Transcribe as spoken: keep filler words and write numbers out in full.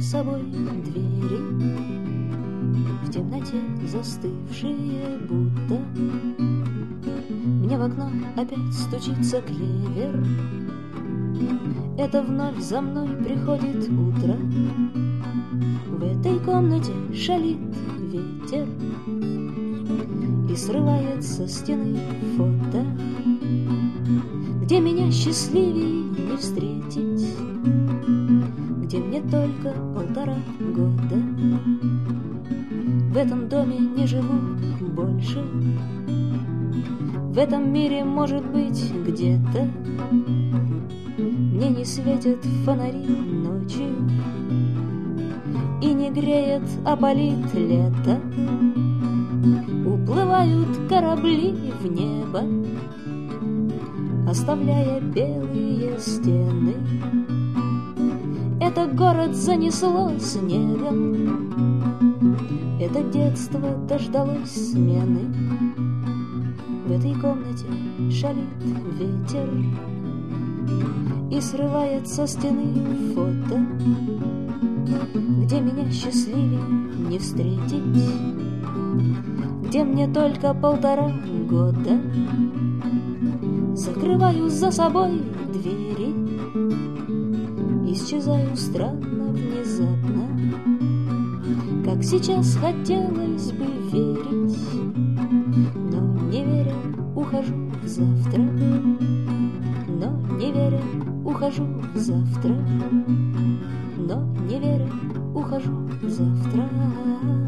собой двери, в темноте застывшие будто. Мне в окно опять стучится клевер. Это вновь за мной приходит утро. В этой комнате шалит ветер и срывает со стены фото, где меня счастливее не встретить, где мне только полтора года. В этом доме не живу больше, в этом мире, может быть, где-то мне не светят фонари ночью и не греет, а палит лето. Уплывают корабли в небо, оставляя белые стены. Это город занесло снегом, это детство дождалось смены. В этой комнате шалит ветер и срывает со стены фото, где меня счастливее не встретить, где мне только полтора года. Закрываю за собой двери, исчезаю странно, внезапно, как сейчас хотелось бы верить, но не веря, ухожу в завтра, но не веря, ухожу в завтра, но не веря, ухожу в завтра.